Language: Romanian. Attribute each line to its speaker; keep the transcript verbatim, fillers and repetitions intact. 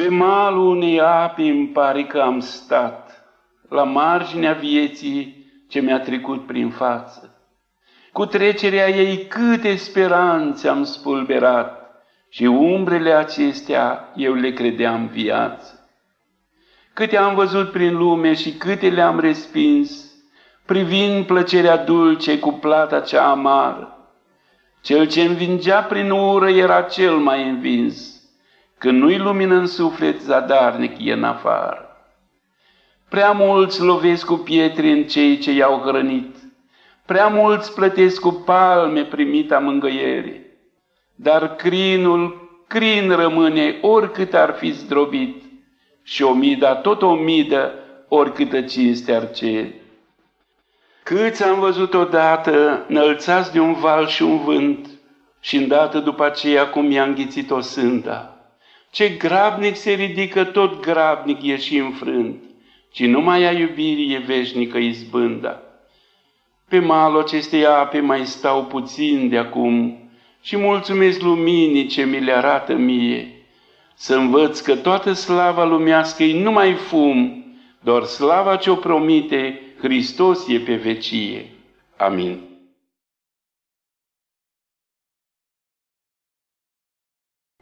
Speaker 1: Pe malul unei ape îmi pare că am stat, la marginea vieții ce mi-a trecut prin față. Cu trecerea ei câte speranțe am spulberat și umbrele acestea eu le credeam viață. Câte am văzut prin lume și câte le-am respins, privind plăcerea dulce cu plata cea amară. Cel ce învingea prin ură era cel mai învins, când nu-i lumină în suflet, zadarnic e în afară. Prea mulți lovesc cu pietre în cei ce i-au hrănit, prea mulți plătesc cu palme primita mângâiere, dar crinul, crin rămâne oricât ar fi zdrobit și omida tot omidă oricâtă cinste ar cere. Câți am văzut odată înălțați de un val și un vânt și îndată după aceea cum i-a înghițit-o sânda. Ce grabnic se ridică, tot grabnic e și înfrânt, ci numai a iubirii e veșnică izbânda. Pe malul acestei ape mai stau puțin de acum și mulțumesc luminii ce mi le arată mie, să învăț că toată slava lumească-i numai fum, doar slava ce-o promite Hristos e pe vecie. Amin.